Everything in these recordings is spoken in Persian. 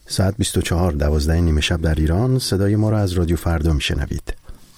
ساعت 24 12 نیم شب در ایران. صدای ما را از رادیو فردا میشنوید.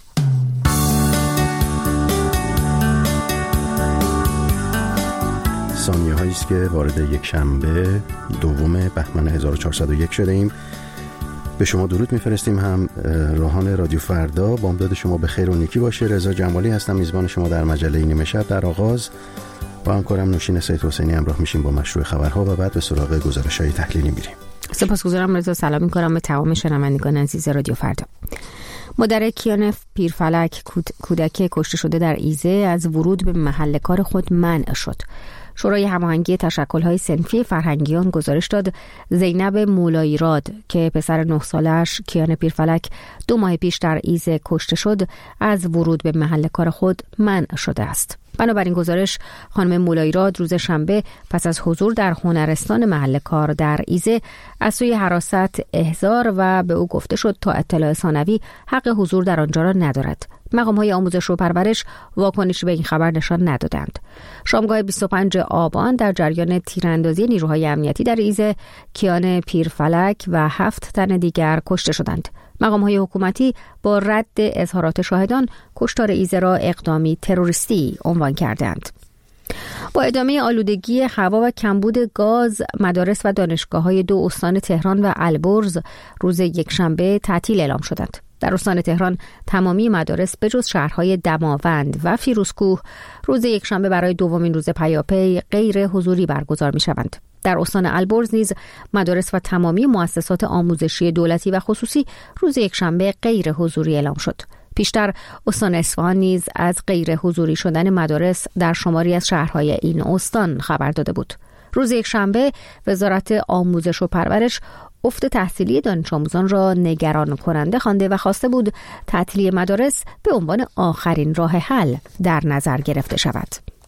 ثانیه هایی است که وارد یک شنبه دوم بهمن 1401 شده ایم. به شما درود میفرستیم. هم راهان رادیو فردا، بامداد شما به خیر و نیکی باشه. رضا جمالی هستم، میزبان شما در مجله نیمه شب. در آغاز با همکارم نوشین سید حسینی همراه میشیم با مشروع خبرها و بعد به سراغ گزارش‌های تحلیلی میریم. سپاسگزارم رضا. سلام میکنم به تمام شنوندگان عزیز رادیو فردا. مادر کیان پیرفلک کودک کشته شده در ایزه از ورود به محل کار خود منع شد. شورای هماهنگی تشکل‌های صنفی فرهنگیان گزارش داد زینب مولاییراد که پسر 9 سالش کیان پیرفلک 2 ماه پیش در ایزه کشته شد از ورود به محل کار خود منع شده است. بنابراین گزارش خانم مولاییراد روز شنبه پس از حضور در هنرستان محل کار در ایزه از سوی حراست احضار و به او گفته شد تا اطلاع ثانوی حق حضور در آنجا را ندارد. مقام‌های آموزش و پرورش واکنشی به این خبر نشان ندادند. شامگاه 25 آبان در جریان تیراندازی نیروهای امنیتی در ایزه کیان پیرفلک و 7 تن دیگر کشته شدند. مقام‌های حکومتی با رد اظهارات شاهدان کشتار ایزه را اقدامی تروریستی عنوان کردند. با ادامه آلودگی هوا و کمبود گاز، مدارس و دانشگاه‌های 2 استان تهران و البرز روز یکشنبه تعطیل اعلام شدند. در استان تهران تمامی مدارس بجز شهرهای دماوند و فیروزکوه روز یکشنبه برای دومین روز پیاپی غیر حضوری برگزار می‌شوند. در استان البرز نیز مدارس و تمامی مؤسسات آموزشی دولتی و خصوصی روز یکشنبه غیر حضوری اعلام شد. پیشتر استان اصفهان نیز از غیر حضوری شدن مدارس در شماری از شهرهای این استان خبر داده بود. روز یکشنبه وزارت آموزش و پرورش افت تحصیلی دانش آموزان را نگران کننده خوانده و خواسته بود تعطیلی مدارس به عنوان آخرین راه حل در نظر گرفته شود.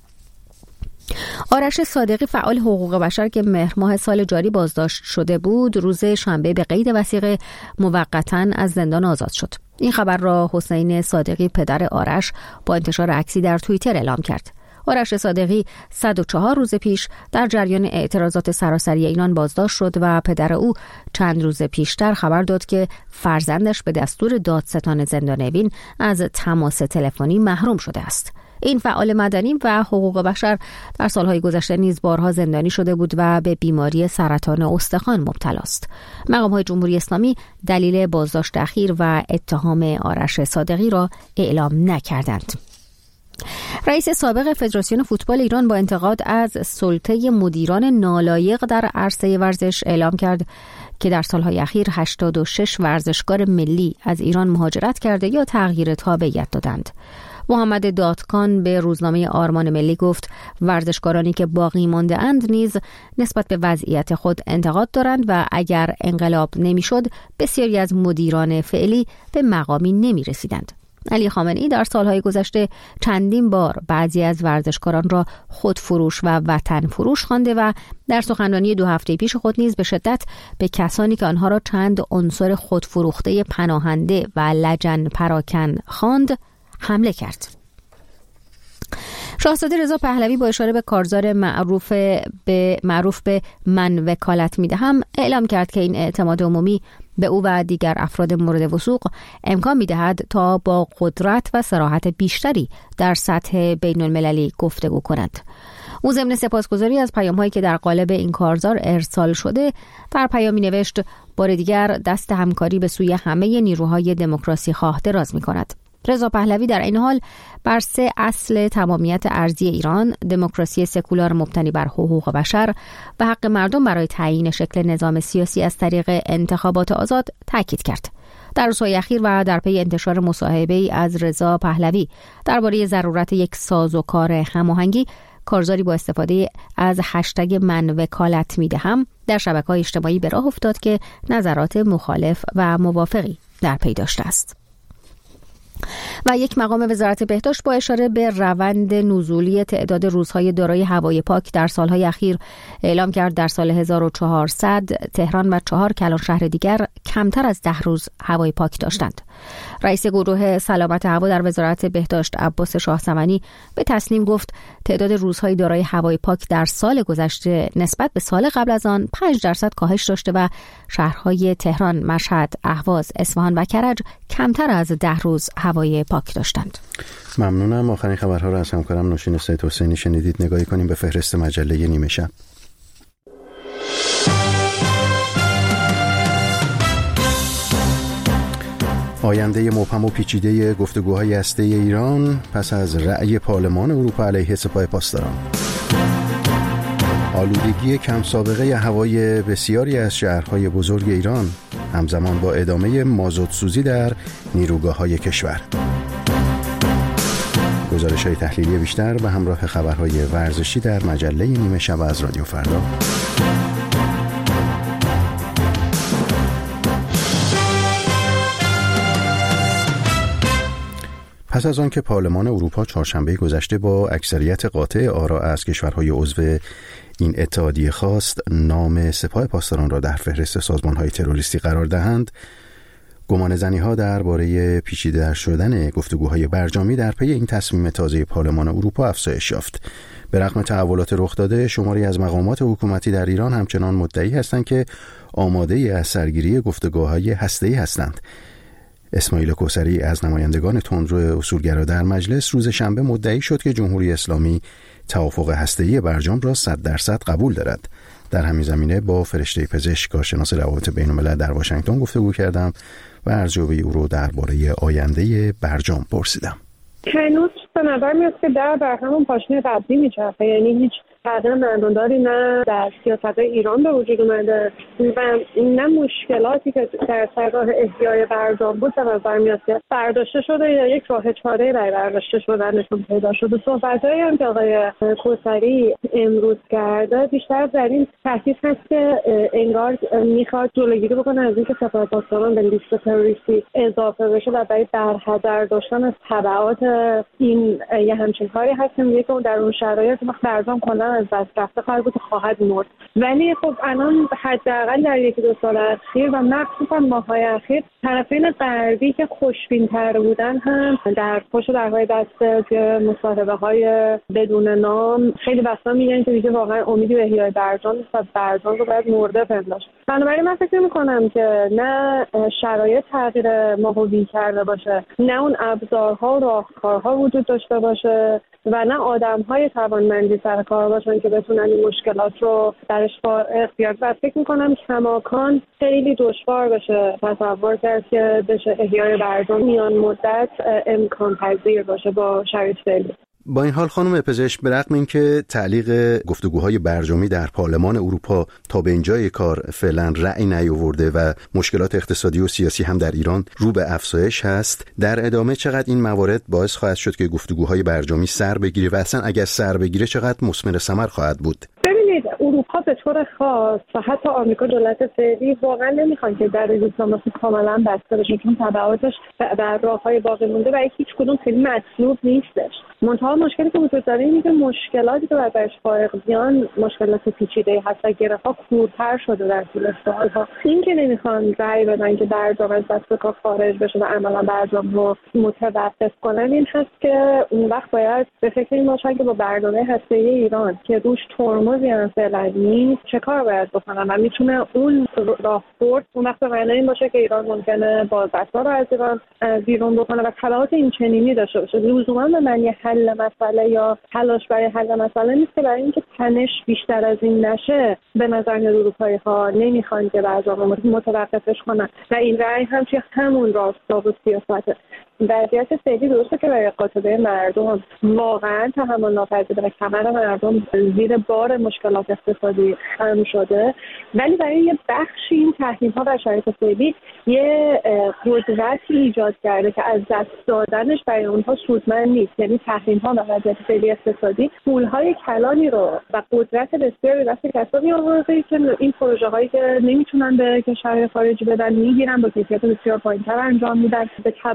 آرش صادقی فعال حقوق بشر که مهر ماه سال جاری بازداشت شده بود روز شنبه به قید وثیقه موقتا از زندان آزاد شد. این خبر را حسین صادقی پدر آرش با انتشار عکسی در توییتر اعلام کرد. آرش صادقی 104 روز پیش در جریان اعتراضات سراسری ایران بازداشت شد و پدر او چند روز پیشتر خبر داد که فرزندش به دستور دادستان زندان اوین از تماس تلفنی محروم شده است. این فعال مدنی و حقوق بشر در سالهای گذشته نیز بارها زندانی شده بود و به بیماری سرطان استخوان مبتلا است. مقام‌های جمهوری اسلامی دلیل بازداشت اخیر و اتهام آرش صادقی را اعلام نکردند. رئیس سابق فدراسیون فوتبال ایران با انتقاد از سلطه مدیران نالایق در عرصه ورزش اعلام کرد که در سالهای اخیر 86 ورزشکار ملی از ایران مهاجرت کرده یا تغییر تابعیت دادند. محمد دادکان به روزنامه آرمان ملی گفت ورزشکارانی که باقی مانده اند نیز نسبت به وضعیت خود انتقاد دارند و اگر انقلاب نمیشد بسیاری از مدیران فعلی به مقامی نمی رسیدند. علی خامنه‌ای در سالهای گذشته چندین بار بعضی از ورزشکاران را خودفروش و وطن فروش خوانده و در سخنرانی 2 هفته پیش خود نیز به شدت به کسانی که آنها را چند عنصر خودفروخته پناهنده و لجن پراکن خواند حمله کرد. شاهزاده رضا پهلوی با اشاره به کارزار معروف به من وکالت میدهم اعلام کرد که این اعتماد عمومی به او و دیگر افراد مورد وثوق امکان میدهد تا با قدرت و صراحت بیشتری در سطح بین المللی گفتگو کند. او ضمن سپاسگزاری از پیام‌هایی که در قالب این کارزار ارسال شده در پیامی نوشت بار دیگر دست همکاری به سوی همه نیروهای دموکراسی خواه دراز می‌کند. رضا پهلوی در این حال بر 3 اصل تمامیت ارضی ایران، دموکراسی سکولار مبتنی بر حقوق بشر و حق مردم برای تعیین شکل نظام سیاسی از طریق انتخابات آزاد تاکید کرد. در روزهای اخیر و در پی انتشار مصاحبه‌ای از رضا پهلوی درباره ضرورت یک سازوکار هماهنگی، کارزاری با استفاده از هشتگ من وکالت میدهم در شبکه‌های اجتماعی به راه افتاد که نظرات مخالف و موافقی در پی داشته است. و یک مقام وزارت بهداشت با اشاره به روند نزولی تعداد روزهای دارای هوای پاک در سالهای اخیر اعلام کرد در سال 1400 تهران و 4 کلان شهر دیگر کمتر از 10 روز هوای پاک داشتند. رئیس گروه سلامت هوا در وزارت بهداشت عباس شاهسمنی به تصنیم گفت تعداد روزهای دارای هوای پاک در سال گذشته نسبت به سال قبل از آن 5% کاهش داشته و شهرهای تهران، مشهد، اهواز، اصفهان و کرج کمتر از 10 روز هوای پاک داشتند. ممنونم. آخرین خبرها را از همکارم نوشین سید حسینی شنیدید. نگاهی کنیم به فهرست مجله نیمه شب. آینده مبهم و پیچیده گفتگوهای هسته‌ای ایران پس از رأی پارلمان اروپا علیه سپاه پاسداران. آلودگی کم سابقه هوای بسیاری از شهرهای بزرگ ایران همزمان با ادامه مازوت سوزی در نیروگاه‌های کشور. گزارش‌های تحلیلی بیشتر به همراه خبرهای ورزشی در مجله نیمه شب از رادیو فردا. پس از آن که پارلمان اروپا چهارشنبه گذشته با اکثریت قاطع آرا از کشورهای عضو این اتحادیه خواست نام سپاه پاسداران را در فهرست سازمان‌های تروریستی قرار دهند، گمانه‌زنی‌ها درباره پیچیده شدن گفتگوهای برجامی در پی این تصمیم تازه پارلمان اروپا افزایش یافت. به رغم تحولات رخ داده، شماری از مقامات حکومتی در ایران همچنان مدعی هستند که آماده از سرگیری گفتگوهای هسته‌ای هستند. اسماعیل کوثری از نمایندگان تندرو اصولگرا در مجلس روز شنبه مدعی شد که جمهوری اسلامی توافق هسته‌ای برجام را 100% قبول دارد. در همین زمینه با فرشته پزشک کارشناس روابط بین‌الملل در واشنگتن گفتگو کردم و ارزیابی او رو درباره آینده برجام پرسیدم. هنوز به نظر میاد که در همون پاشنه قبلی میچرخه، یعنی هیچ تغییر معناداری نه در سیاست ایران به وجود اومده و نه مشکلاتی که در سرراه احیای برجام بود به نظر میاد که برداشته شده یا یک راه چاره برای برداشته شدنشون پیدا شده. صحبت‌هایی هم که آقای کوثری امروز کرده بیشتر در این تحقیق هست که انگار میخواد جلوگیری بکنه از اینکه سپاه پاسداران به لیست تروریستی اضافه بشه و برای برحذر داشتن از تبعات این یه همچین کاری هست که میگه که در اون شرایط وقت برجام کلا از دست رفته خواهد مرد. ولی خب الان حداقل در 1-2 سال اخیر و مخصوصا ماه‌های اخیر طرفین غربی که خوشبین‌تر بودن هم در پشت درهای بسته که مصاحبه‌های بدون نام خیلی وقتا میگن که دیگه واقعا امیدی به احیای برجام نیست و برجام رو باید مرده پنداشت. بنابراین من فکر می‌کنم که نه شرایط تغییر ماهوی کرده باشه، نه اون ابزارها و راهکارها وجود داشته باشه و نه آدم‌های توانمندی سر کار باشن که بتونن این مشکلات رو درش اختیار کنن. فکر می‌کنم کماکان خیلی دشوار بشه تصور کرد که بشه احیای برجام میان مدت امکان پذیر باشه با شرایط فعلی. با این حال خانم پزشک، به رغم اینکه تعلیق گفتگوهای برجامی در پارلمان اروپا تا به اینجای کار فعلا رأی نیاورده و مشکلات اقتصادی و سیاسی هم در ایران رو به افزایش هست، در ادامه چقدر این موارد باعث خواهد شد که گفتگوهای برجامی سر بگیره و اصلا اگر سر بگیره چقدر مثمر ثمر خواهد بود؟ ببینید، اروپا به طور خاص و حتی آمریکا دولت فعلی واقعا نمیخوان که در دیپلماسی کاملا بسته بشه، چون تبعاتش در راههای باقی مونده و هیچ کدوم خیلی مطلوب نیستش. منتها مشکلی که وجود داره اینه که مشکلاتی که برایش فارغ بیان مشکلات پیچیده هست و گره‌ها کورتر شده در طول سالها. این که نمیخوان رأی بدن که برجام از دست کار خارج بشه و عملا برجام رو متوقف کنن، این هست که اون وقت باید به فکر این باشن که با برنامه هسته‌ای ایران که روش ترمزی هم فعلا نیست چه کار باید بکنن و میتونه اون راهبرد اون وقت به معنی این باشه که ایران ممکنه بازرسا رو از ایران بیرون بکنه و تبعات این چنینی داشته باشه. لزوما به معنی حل مسئله یا تلاش برای حل مسئله نیست که برای اینکه تنش بیشتر از این نشه به نظر میاد اروپایی‌ها نمیخوان که برجام متوقفش کنن و این رأی هم توی همون راستا و سیاسته. وضعیت فعلی درسته که برای قاطبه مردم واقعا تحمل ناپذیره و کمر مردم زیر بار مشکلات اقتصادی خم شده، ولی برای یه بخشی این تحریم‌ها و شرایط فعلی یه قدرتی ایجاد کرده که از دست دادنش برای اونها سودمند نیست. یعنی تحریم‌ها و وضعیت فعلی اقتصادی پول‌های کلانی رو و قدرت بسیاری دست کسانی آورده که این پروژه‌هایی که نمیتونن به کشور خارجی بدن میگیرن با کیفیت بسیار پایین‌تر انجام میدن. به تبع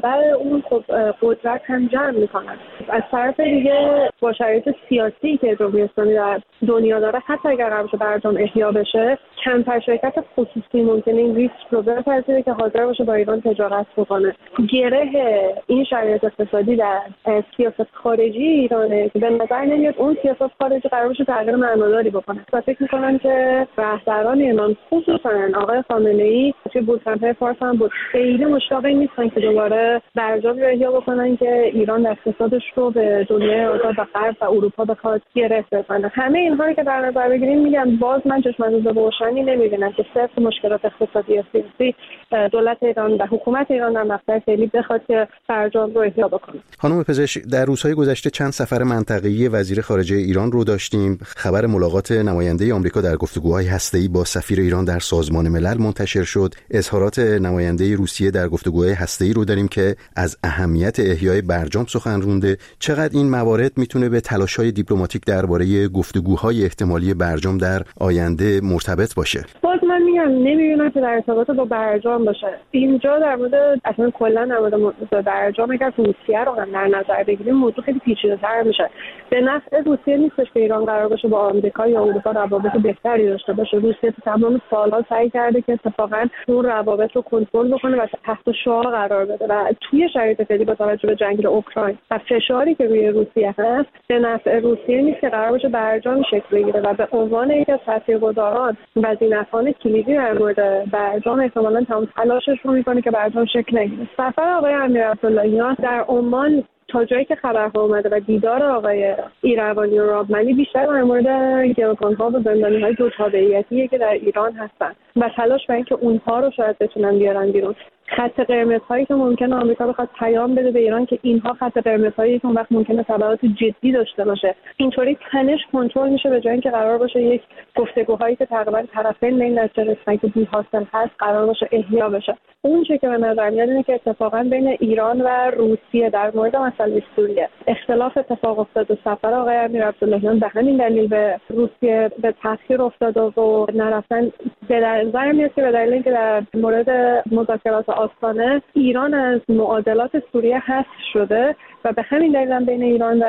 اون خب قدرت هم جمع میکنن. از طرف دیگه با شرایط سیاسی که جمهوری اسلامی در دنیا داره، حتی اگر قرار باشه برجام احیا بشه، کمتر شرکت خصوصی ممکنه این ریسک رو بپذیره که حاضر باشه با ایران تجارت بکنه. گره این شرایط اقتصادی در سیاست خارجی ایرانه که به نظر نمیاد اون سیاست خارجی قرار باشه تغییر معناداری بکنه. فکر می‌کنم که رهبران ایران، خصوصا آقای خامنه‌ای که بولتن‌های فارس هم بود، خیلی مشتاق نیستن که دوباره برجام رو احیا بکنن که ایران اقتصادش رو به دنیای آزاد و غرب و اروپا بخواد گره بزنه. همه اینها رو که در نظر بگیریم، میگم باز من چشم‌انداز روشنی نمی‌بینم که صرف مشکلات اقتصادی و سیاسی دولت ایران و حکومت ایران در مقطع فعلی بخواد که برجام رو احیا بکنه. خانم پزشک، در روزهای گذشته چند سفر منطقه‌ای وزیر خارجه ایران رو داشتیم. خبر ملاقات نماینده آمریکا در گفتگوهای هسته‌ای با سفیر ایران در سازمان ملل منتشر شد. اظهارات نماینده روسیه در گفتگوهای هسته‌ای رو داریم که از اهمیت احیای برجام سخن رونده. چقدر این موارد میتونه به تلاش‌های دیپلماتیک درباره گفتگوهای احتمالی برجام در آینده مرتبط باشه؟ باز من میگم نمی‌بینم که در ارتباط با برجام باشه. اینجا در مورد اصلا کلا در مورد برجام اگر روسیه رو هم در نظر بگیریم، موضوع خیلی پیچیده‌تر میشه. به نفع روسیه نیستش که ایران قرار باشه با آمریکا یا اروپا روابط بهتری داشته باشه. روسیه تو تمام سال‌ها سعی کرده که اتفاقاً اون روابط رو کنترل بکنه و تحت شعاع قرار بده و توی شرایط فعلی با توجه به جنگ اوکراین و فشاری که روی روسیه هست، به نفع روسیه نیست که قرار باشه برجام شکل بگیره و به عنوان یکی از تاثیرگذاران و زینفعان کلیدی در مورد برجام احتمالاً تمام تلاشش رو می‌کنه که برجام شکل نگیره. سفر آقای امیرعبداللهیان در عمان تا جایی که خبرها اومده و دیدار آقای ایروانی و رابمنی بیشتر در مورد گروگان‌ها و زندانی‌های دو تابعیتیه که در ایران هستن و تلاش برای اینکه اونها رو شاید بتونن بیارن بیرون. خط قرمزهایی که ممکنه آمریکا بخواد پیام بده به ایران که اینها خط قرمزهایی که اون وقت ممکنه تبعات جدی داشته باشه، اینطوری تنش کنترل میشه به جای اینکه قرار باشه یک گفتگوهایی که تقریبا طرفین به این نتیجه رسیدن که بی حاصل هست قرار باشه احیا بشه. اون چیزی که به نظر میاد اینه که اتفاقا بین ایران و روسیه در مورد مسئله سوریه اختلاف اتفاق افتاد و سفر آقای امیرعبداللهیان به همین دلیل به روسیه به تأخیر افتاد و نرفتن. به نظر میاد که به دلیل اینکه در مورد مذاکرات آستانه ایران از معادلات سوریه حذف شده و به همین دلیل هم بین ایران و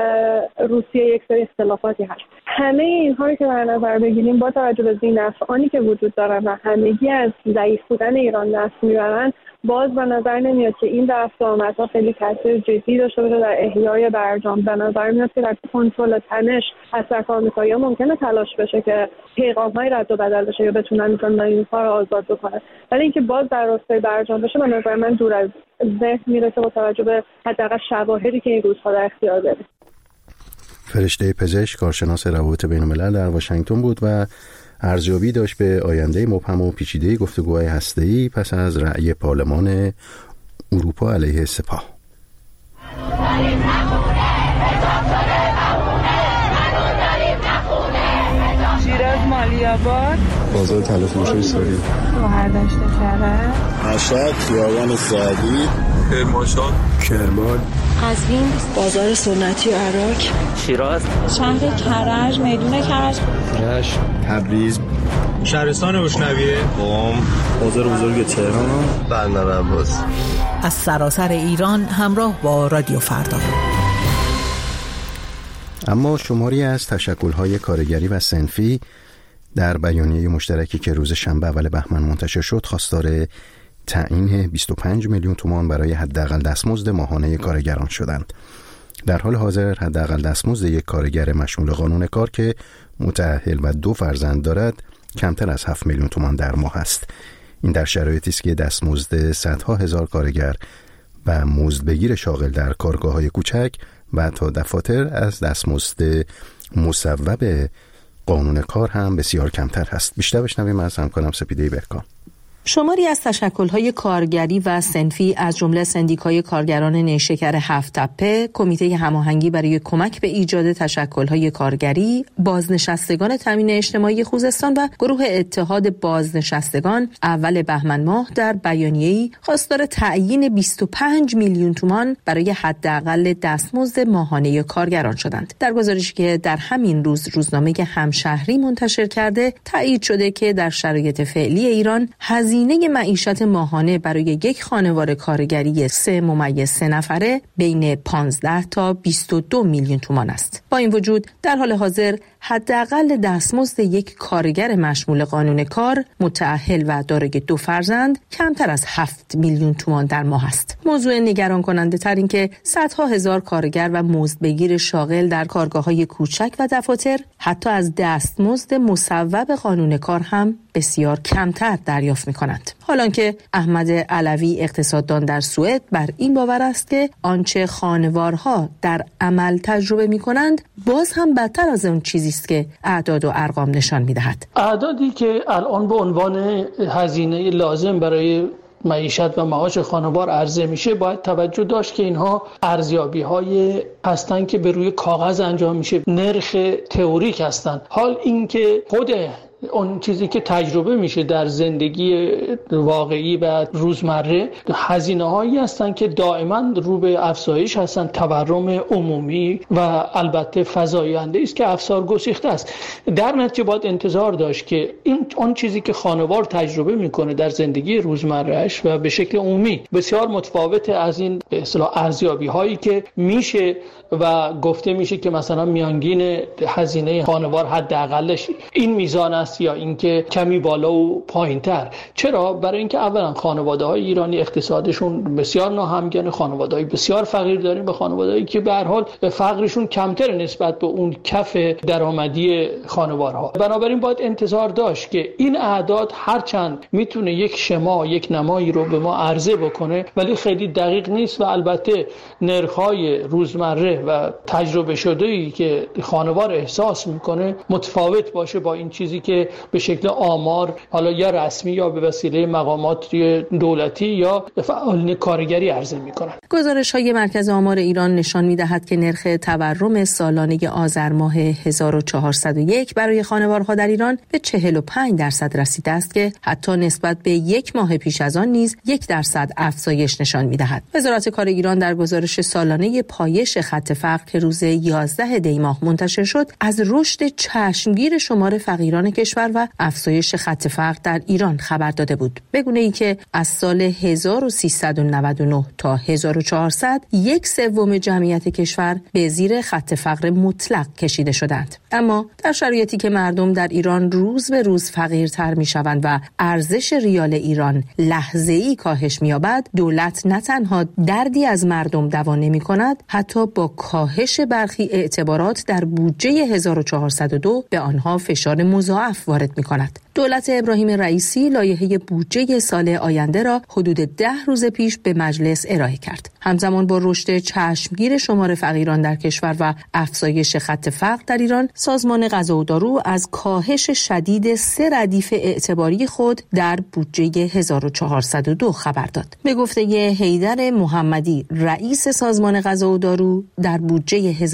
روسیه یک سری اختلافاتی هست. همه اینها رو که در نظر بگیریم با توجه به ذی‌نفعانی که وجود دارن و همگی از ضعیف بودن ایران دست میبرن، باز به نظر نمیاد که این رفت و آمدها خیلی تاثیر جدی داشته باشه در احیای برجام. به نظر میاد که در کنترل تنش از طرف آمریکایی‌ها ممکنه تلاش بشه که پیغام‌های رد و بدل بشه یا بتونن اینها رو آزاد بکنن، ولی اینکه باز در راستای برجام بشه به نظر من دور از ذهن میرسه با توجه به حداقل شواهدی که این روزها در اختیار داریم. فرشته پزشک، کارشناس روابط بین‌الملل در واشنگتن بود و ارزیابی داشت به آینده مبهم و پیچیده گفتگوهای هسته‌ای پس از رأی پارلمان اروپا علیه سپاه. شیراز مالی‌آباد، بازار طلافروشی ساری، شهردشت کرج، مشهد، خیابان سعدی، کرمانشاه، کرمان، قزوین، بازار سنتی عراق، شیراز، شهر کرج، میدون کرج، رشت، تبریز، شهرستان اشنویه، قم، بازار بزرگ تهران، بندر عباس. از سراسر ایران همراه با رادیو فردا. اما شماری از تشکل‌های کارگری و صنفی در بیانیه مشترکی که روز شنبه اول بهمن منتشر شد خواستار تعیین 25 میلیون تومان برای حداقل دستمزد ماهانه کارگران شدند. در حال حاضر حداقل دستمزد یک کارگر مشمول قانون کار که متأهل و 2 فرزند دارد کمتر از 7 میلیون تومان در ماه است. این در شرایطی است که دستمزد صدها هزار کارگر و مزدبگیر شاغل در کارگاه‌های کوچک و تا دفاتر از دستمزد مصوب قانون کار هم بسیار کمتر هست. بیشتر بشنویم از همکارم سپیده برکان. شماری از تشکل‌های کارگری و صنفی از جمله سندیکای کارگران نیشکر 7 تپه، کمیته هماهنگی برای کمک به ایجاد تشکل‌های کارگری، بازنشستگان تامین اجتماعی خوزستان و گروه اتحاد بازنشستگان اول بهمن ماه در بیانیه‌ای خواستار تعیین 25 میلیون تومان برای حداقل دستمزد ماهانه کارگران شدند. در گزارشی که در همین روز روزنامه همشهری منتشر کرده، تایید شده که در شرایط فعلی ایران هزینه هزینه معیشت ماهانه برای یک خانواده کارگری 3 نفره بین 15 تا 22 میلیون تومان است. با این وجود در حال حاضر حداقل دستمزد یک کارگر مشمول قانون کار متأهل و دارای 2 فرزند کمتر از 7 میلیون تومان در ماه است. موضوع نگران کننده تر این که صدها هزار کارگر و مزدبگیر شاغل در کارگاه‌های کوچک و دفاتر حتی از دستمزد مصوب قانون کار هم بسیار کمتر دریافت می‌کنند. حالانکه احمد علوی اقتصاددان در سوئد بر این باور است که آنچه خانوارها در عمل تجربه می‌کنند باز هم بدتر از اون چیزی است که اعداد و ارقام نشان می‌دهد. اعدادی که الان به عنوان هزینه لازم برای معیشت و معاش خانوار عرضه میشه باید توجه داشت که اینها ارزیابی‌های هستن که به روی کاغذ انجام میشه، نرخ تئوریک هستن. حال اینکه خود اون چیزی که تجربه میشه در زندگی واقعی و روزمره هزینه‌هایی هستن که دائما رو به افزایش هستن. تورم عمومی و البته فزاینده است که افسار گسیخته است. در نتیجه باید انتظار داشت که اون چیزی که خانوار تجربه میکنه در زندگی روزمرهش و به شکل عمومی بسیار متفاوت از این به اصطلاح ارزیابی هایی که میشه و گفته میشه که مثلا میانگین هزینه خانوار حداقلش این میزان است یا اینکه کمی بالا و پایینتر. چرا؟ برای اینکه اولا خانواده‌های ایرانی اقتصادشون بسیار ناهمگن، خانواده‌های بسیار فقیر داریم و خانواده‌ای که به هر حال فقرشون کمتر نسبت به اون کف درآمدی خانوارها. بنابراین باید انتظار داشت که این اعداد هرچند میتونه یک شما، یک نمایی رو به ما عرضه بکنه ولی خیلی دقیق نیست و البته نرخ‌های روزمره و تجربه شده‌ای که خانوار احساس میکنه متفاوت باشه با این چیزی که به شکل آمار حالا یا رسمی یا به وسیله مقامات دولتی یا فعالین کارگری عرضه میکنن. گزارش‌های مرکز آمار ایران نشان می‌دهد که نرخ تورم سالانه آذر ماه 1401 برای خانوارها در ایران به 45% رسیده است که حتی نسبت به یک ماه پیش از آن نیز 1% افزایش نشان می‌دهد. وزارت کار ایران در گزارش سالانه پایش خط فقر که روز 11 دی ماه منتشر شد از رشد چشمگیر شمار فقیران کشور و افزایش خط فقر در ایران خبر داده بود. به گونه‌ای که از سال 1399 تا 1400 1/3 جمعیت کشور به زیر خط فقر مطلق کشیده شدند. اما در شرایطی که مردم در ایران روز به روز فقیرتر می‌شوند و ارزش ریال ایران لحظه‌ای کاهش می‌یابد، دولت نه تنها دردی از مردم دوا نمی‌کند، حتی با کاهش برخی اعتبارات در بودجه 1402 به آنها فشار مضاعف وارد می‌کند. دولت ابراهیم رئیسی لایحه بودجه سال آینده را حدود 10 روز پیش به مجلس ارائه کرد. همزمان با رشد چشمگیر شمار فقیران در کشور و افزایش خط فقر در ایران، سازمان غذا و دارو از کاهش شدید 3 ردیف اعتباری خود در بودجه 1402 خبر داد. به گفته حیدر محمدی، رئیس سازمان غذا و دارو، در بودجه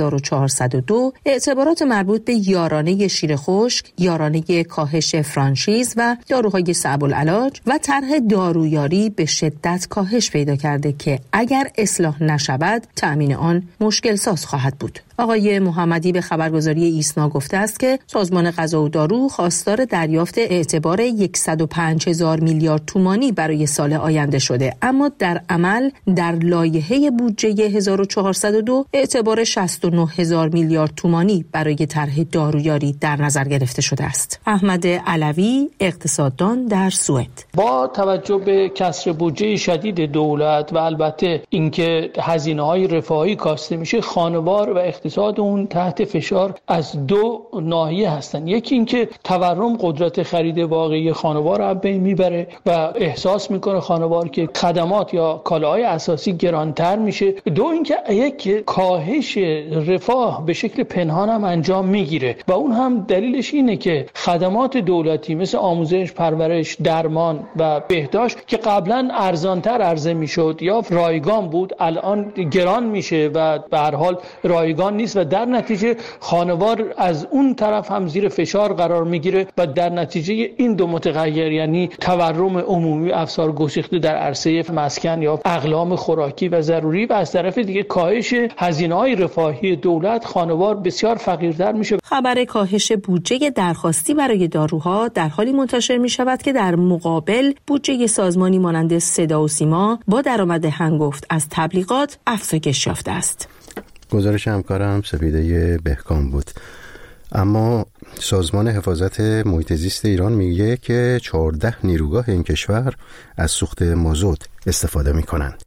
1402 اعتبارات مربوط به یارانه شیر خشک، یارانه کاهش فرانچیز و داروهای صعب العلاج و طرح دارویاری به شدت کاهش پیدا کرده که اگر اصلاح نشود تأمین آن مشکل ساز خواهد بود. آقای محمدی به خبرگزاری ایسنا گفته است که سازمان غذا و دارو خواستار دریافت اعتبار 105,000 میلیارد تومانی برای سال آینده شده، اما در عمل در لایحه بودجه 1402 اعتبار 69,000 میلیارد تومانی برای طرح دارویاری در نظر گرفته شده است. احمد علوی، اقتصاددان در سوئد: با توجه به کسر بودجه شدید دولت و البته اینکه هزینه‌های رفاهی کاسته میشه، خانوار و اقتصاد اون تحت فشار از 2 ناحیه هستن. یکی اینکه تورم قدرت خرید واقعی خانوار رو بین میبره و احساس میکنه خانوار که خدمات یا کالاهای اساسی گرانتر میشه. 2 اینکه یک کاهش رفاه به شکل پنهان هم انجام میگیره و اون هم دلیلش اینه که خدمات دولتی مثل آموزش، پرورش، درمان و بهداشت که قبلا ارزانتر عرضه میشد یا رایگان بود، الان گران میشه و به هر حال رایگان نیست و در نتیجه خانوار از اون طرف هم زیر فشار قرار میگیره و در نتیجه این دو متغیر، یعنی تورم عمومی افسار گسیخته در عرصه مسکن یا اقلام خوراکی و ضروری و از طرف دیگه کاهش هزینه‌های رفاهی دولت، خانوار بسیار فقیرتر میشه. خبر کاهش بودجه درخواستی برای داروها در حالی منتشر می شود که در مقابل بودجه سازمانی مانند صدا و سیما با درآمد هنگفت از تبلیغات افزایش یافته است. گزارش همکارم سپیده بهکام بود. اما سازمان حفاظت محیط زیست ایران میگه که 14 نیروگاه این کشور از سوخت مازوت استفاده میکنند.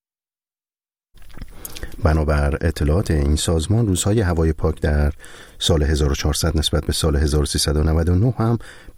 بنابر اطلاعات این سازمان، روزهای هوای پاک در سال 1400 نسبت به سال 1399 هم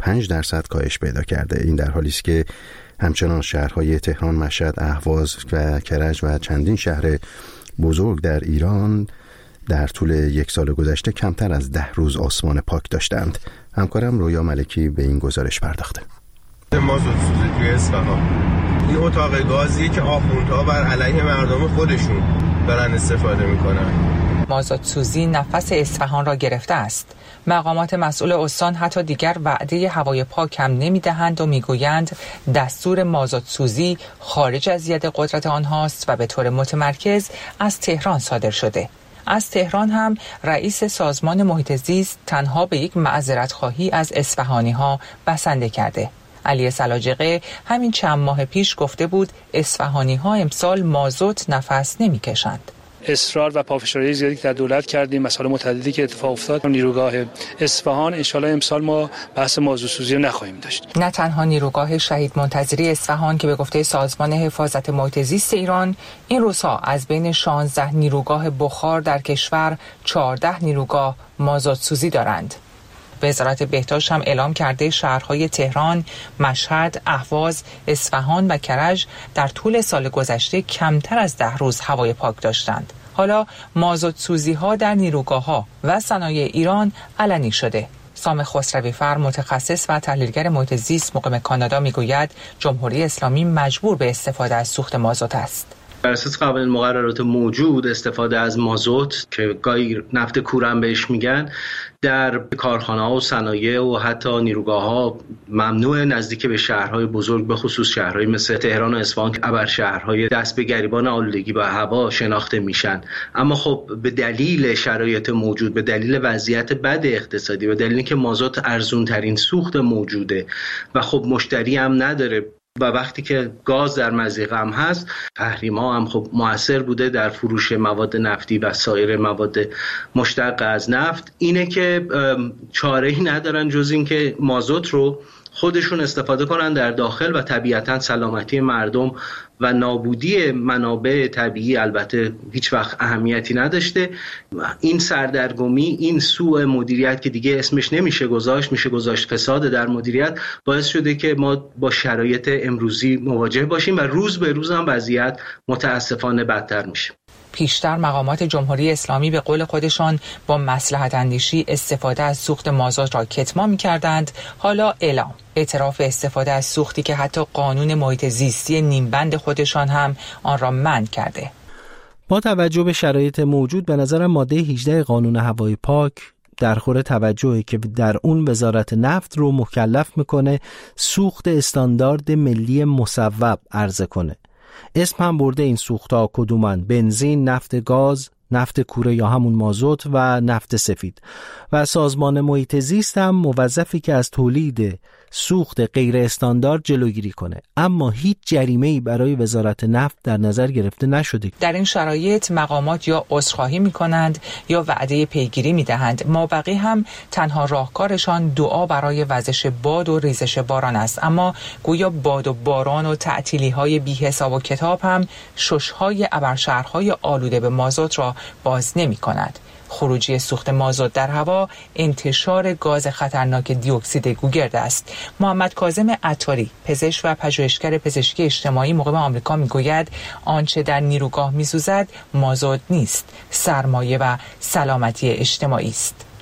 5% کاهش پیدا کرده. این در حالی است که همچنان شهرهای تهران، مشهد، اهواز و کرج و چندین شهر بزرگ در ایران در طول یک سال گذشته کمتر از 10 روز آسمان پاک داشتند. همکارم رویا ملکی به این گزارش پرداخته. مازوت سوزی توی اصفهان، این اتاق گازی که آخوندها بر علیه مردم خودشون دارن استفاده میکنن. مازوت سوزی نفس اصفهان را گرفته است. مقامات مسئول استان حتی دیگر وعده هوای پاک هم نمیدهند و میگویند دستور مازوت سوزی خارج از ید قدرت آنهاست و به طور متمرکز از تهران صادر شده. از تهران هم رئیس سازمان محیط زیست تنها به یک معذرت خواهی از اصفهانی ها بسنده کرده. علی سلاجقه همین چند ماه پیش گفته بود اصفهانی ها امسال مازوت نفس نمیکشند. اصرار و پافشاری زیادی در دولت کردیم، مسائل متعددی که اتفاق افتاد. نیروگاه اصفهان انشالله امسال ما بحث مازوت سوزی نخواهیم داشت. نه تنها نیروگاه شهید منتظری اصفهان که به گفته سازمان حفاظت محیط زیست ایران این روزها از بین 16 نیروگاه بخار در کشور 14 نیروگاه مازوت سوزی دارند. وزارت بهداشت هم اعلام کرده شهرهای تهران، مشهد، اهواز، اصفهان و کرج در طول سال گذشته کمتر از 10 روز هوای پاک داشتند. حالا مازوت سوزی ها در نیروگاه ها و صنایع ایران علنی شده. سام خسروی فر، متخصص و تحلیلگر محیط زیست مقیم کانادا، میگوید جمهوری اسلامی مجبور به استفاده از سوخت مازوت است. بر اساس قوانین مقررات موجود استفاده از مازوت که گاهی نفت کورم بهش میگن در کارخانه‌ها و صنایع و حتی نیروگاه‌ها ممنوع، نزدیک به شهرهای بزرگ به خصوص شهرهای مثل تهران و اصفهان که ابر شهرهای دست به گریبان آلودگی با هوا شناخته میشن. اما خب به دلیل شرایط موجود، به دلیل وضعیت بد اقتصادی، به دلیل اینکه مازوت ارزون ترین سوخت موجوده و خب مشتری هم نداره و وقتی که گاز در مضیقه هم هست، تحریم‌ها هم خب مؤثر بوده در فروش مواد نفتی و سایر مواد مشتق از نفت، اینه که چاره‌ای ندارن جز این که مازوت رو خودشون استفاده کنن در داخل و طبیعتاً سلامتی مردم و نابودی منابع طبیعی البته هیچ وقت اهمیتی نداشته. این سردرگمی، این سوء مدیریت که دیگه اسمش نمیشه گذاشت، میشه گذاشت فساد در مدیریت، باعث شده که ما با شرایط امروزی مواجه باشیم و روز به روز هم وضعیت متاسفانه بدتر میشه. پیشتر مقامات جمهوری اسلامی به قول خودشان با مصلحت اندیشی استفاده از سوخت مازوت را کتمان می‌کردند. حالا اعتراف استفاده از سوختی که حتی قانون محیط زیستی نیمبند خودشان هم آن را منع کرده. با توجه به شرایط موجود به نظرم ماده 18 قانون هوای پاک در خور توجهی که در اون وزارت نفت رو مکلف میکنه سوخت استاندارد ملی مصوب عرضه کنه. اسم هم برده این سوخت‌ها کدومن؟ بنزین، نفت گاز، نفت کوره یا همون مازوت و نفت سفید. و سازمان محیط زیست هم موظفی که از تولید سوخت غیر استاندارد جلوگیری کنه، اما هیچ جریمه‌ای برای وزارت نفت در نظر گرفته نشده. در این شرایط مقامات یا عذرخواهی می‌کنند یا وعده پیگیری می‌دهند. مابقی هم تنها راهکارشان دعا برای وزش باد و ریزش باران است، اما گویا باد و باران و تعطیلی‌های بی‌حساب و کتاب هم شش‌های ابرشهرهای آلوده به مازوت را باز نمی‌کند. خروجی سوخت مازوت در هوا انتشار گاز خطرناک دی اکسید گوگرد است. محمد کاظم عطاری، پزشک و پژوهشگر پزشکی اجتماعی مقیم آمریکا، میگوید آنچه در نیروگاه میسوزد مازوت نیست، سرمایه و سلامتی اجتماعی است.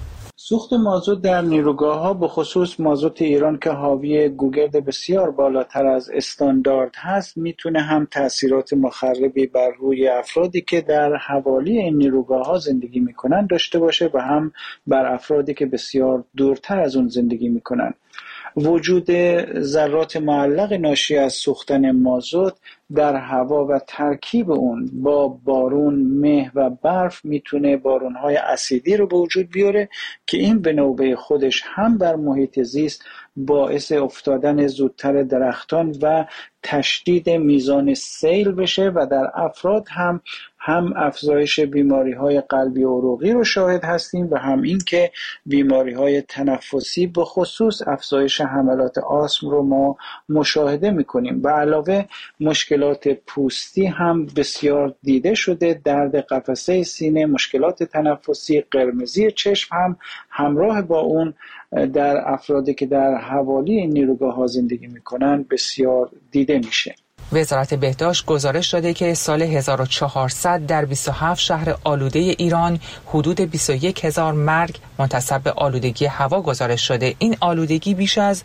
سوخت مازوت در نیروگاه‌ها به خصوص مازوت ایران که حاوی گوگرد بسیار بالاتر از استاندارد هست میتونه هم تاثیرات مخربی بر روی افرادی که در حوالی این نیروگاه‌ها زندگی میکنن داشته باشه و هم بر افرادی که بسیار دورتر از اون زندگی میکنن. وجود ذرات معلق ناشی از سوختن مازوت در هوا و ترکیب اون با بارون، مه و برف میتونه بارونهای اسیدی رو به وجود بیاره که این به نوبه خودش هم بر محیط زیست باعث افتادن زودتر درختان و تشدید میزان سیل بشه و در افراد هم افزایش بیماری‌های قلبی و عروقی رو شاهد هستیم و هم این که بیماری‌های تنفسی به خصوص افزایش حملات آسم رو ما مشاهده می‌کنیم و علاوه مشکلات پوستی هم بسیار دیده شده، درد قفسه سینه، مشکلات تنفسی، قرمزی چشم هم همراه با اون در افرادی که در حوالی این نیروگاه‌ها زندگی می‌کنن بسیار دیده میشه. وزارت بهداشت گزارش داده که سال 1400 در 27 شهر آلوده ایران حدود 21,000 مرگ منتسب به آلودگی هوا گزارش شده. این آلودگی بیش از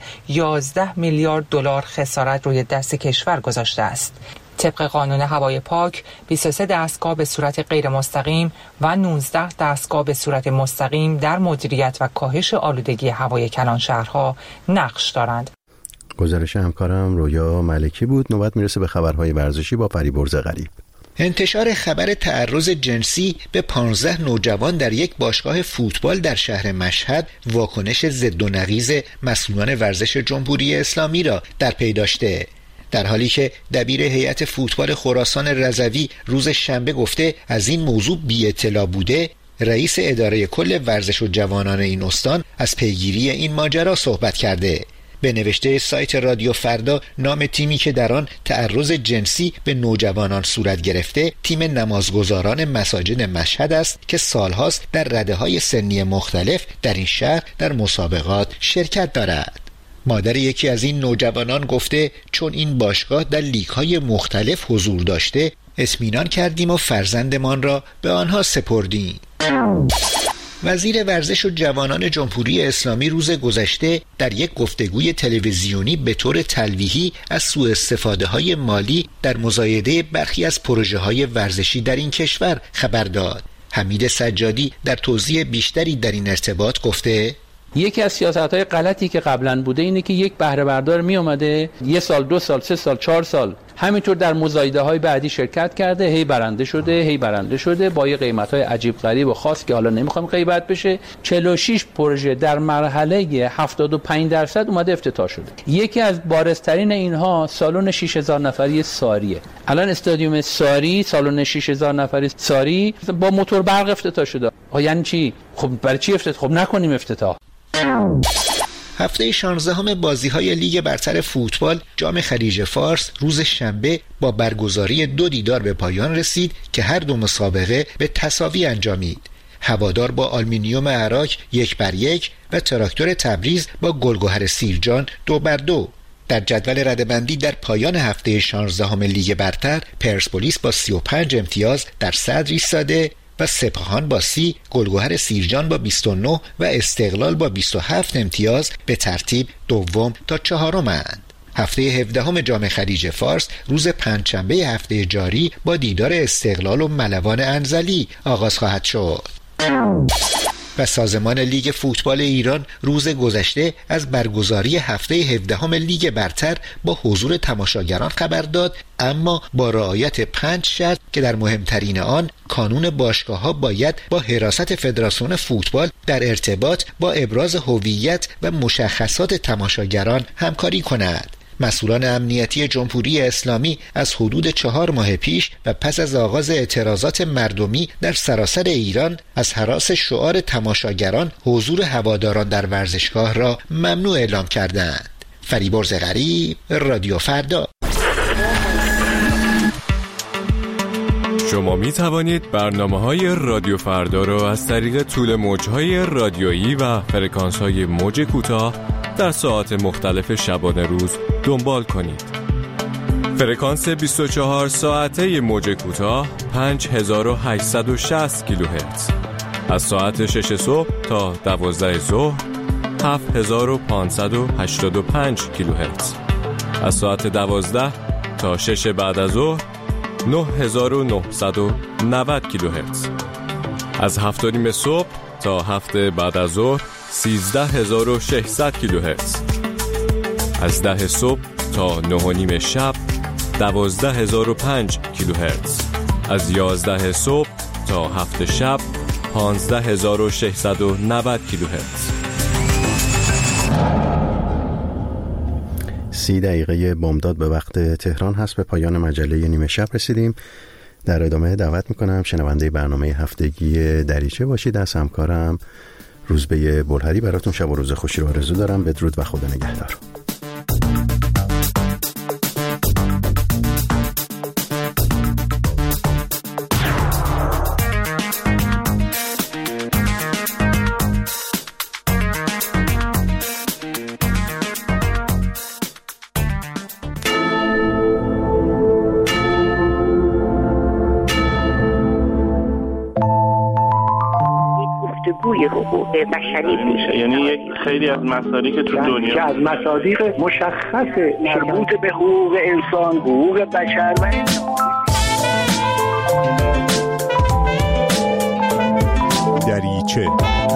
11 میلیارد دلار خسارت روی دست کشور گذاشته است. طبق قانون هوای پاک 23 دستگاه به صورت غیر مستقیم و 19 دستگاه به صورت مستقیم در مدیریت و کاهش آلودگی هوای کلان شهرها نقش دارند. گزارش همکارم رویا ملکی بود. نوبت میرسه به خبرهای ورزشی با فریبرز غریب. انتشار خبر تعرض جنسی به 15 نوجوان در یک باشگاه فوتبال در شهر مشهد واکنش ضد و نقیض مسئولان ورزش جمهوری اسلامی را در پی داشته، در حالی که دبیر هیئت فوتبال خراسان رضوی روز شنبه گفته از این موضوع بی اطلاع بوده. رئیس اداره کل ورزش و جوانان این استان از پیگیری این ماجرا صحبت کرده. به نوشته سایت رادیو فردا نام تیمی که در آن تعرض جنسی به نوجوانان صورت گرفته تیم نمازگزاران مساجد مشهد است که سالهاست در رده‌های سنی مختلف در این شهر در مسابقات شرکت دارد. مادر یکی از این نوجوانان گفته چون این باشگاه در لیگ‌های مختلف حضور داشته اطمینان کردیم و فرزندمان را به آنها سپردیم. وزیر ورزش و جوانان جمهوری اسلامی روز گذشته در یک گفتگوی تلویزیونی به طور تلویحی از سوء استفاده‌های مالی در مزایده برخی از پروژه‌های ورزشی در این کشور خبر داد. حمید سجادی در توضیح بیشتری در این ارتباط گفته یکی از سیاست‌های غلطی که قبلا بوده اینه که یک بهره بردار می اومده 1 سال 2 سال 3 سال 4 سال همینطور در مزایده‌های بعدی شرکت کرده، هی برنده شده با یه قیمت‌های عجیب غریب و خاص که حالا نمیخوام غیبت بشه. 46 پروژه در مرحله 75% اومده افتتاح شده. یکی از بارزترین اینها سالن 6000 نفری ساریه. الان استادیوم ساری سالن 6000 نفری ساری با موتور برق افتتاح شده. یعنی چی؟ خب برای چی افتتاح؟ خب نکنیم افتتاح. هفته 16 بازی‌های لیگ برتر فوتبال جام خلیج فارس روز شنبه با برگزاری 2 دیدار به پایان رسید که هر دو مسابقه به تساوی انجامید. هوادار با آلومینیوم عراق 1-1 و تراکتور تبریز با گلگهر سیرجان 2-2. در جدول رده‌بندی در پایان هفته 16 لیگ برتر پرسپولیس با 35 امتیاز در صدر ایستاده و سپاهان با 30، گلگهر سیرجان با 29 و استقلال با 27 امتیاز به ترتیب دوم تا چهارم‌اند. هفته 17 جام خلیج فارس روز پنجشنبه هفته جاری با دیدار استقلال و ملوان انزلی آغاز خواهد شد. و سازمان لیگ فوتبال ایران روز گذشته از برگزاری هفته 17 لیگ برتر با حضور تماشاگران خبر داد، اما با رعایت 5 شرط که در مهمترین آن کانون باشگاه‌ها باید با حراست فدراسیون فوتبال در ارتباط با ابراز هویت و مشخصات تماشاگران همکاری کند. مسئولان امنیتی جمهوری اسلامی از حدود 4 ماه پیش و پس از آغاز اعتراضات مردمی در سراسر ایران از هراس شعار تماشاگران حضور هواداران در ورزشگاه را ممنوع اعلام کردند. فریبرز غریب، رادیو فردا. شما می توانید برنامه‌های رادیو فردا را از طریق طول موج‌های رادیویی و فرکانس‌های موج کوتاه در ساعات مختلف شبانه روز دنبال کنید. فرکانس 24 ساعته موج کوتاه 5860 کیلوهرتز، از ساعت 6 صبح تا 12 ظهر 7585 کیلوهرتز. از ساعت 12 تا 6 بعد از ظهر 9990 کیلوهرتز. از 7:30 صبح تا 7 بعد از ظهر 13600 کیلوهرتز. از 10 صبح تا 9:30 شب 12005 کیلوهرتز. از 11 صبح تا 7 شب 15690 کیلوهرتز. 30 دقیقه بامداد به وقت تهران هست. به پایان مجله نیمه شب رسیدیم. در ادامه دعوت میکنم شنونده برنامه هفتگی دریچه باشید. از همکارم روزبه بلهری براتون شب و روز خوشی رو آرزو دارم. بدرود و خدا نگهدار. حقوق بشری میشه، یعنی یک خیلی از مصادیق تو دنیا که از مصادیق مشخص مربوط به حقوق انسان، حقوق بشر و دریچه.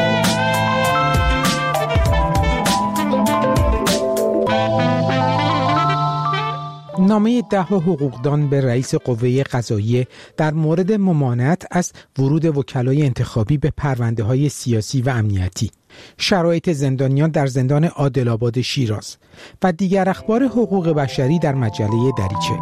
نامه 10 حقوقدان به رئیس قوه قضاییه در مورد ممانعت از ورود وکلای انتخابی به پرونده‌های سیاسی و امنیتی، شرایط زندانیان در زندان عادل‌آباد شیراز و دیگر اخبار حقوق بشری در مجله دریچه.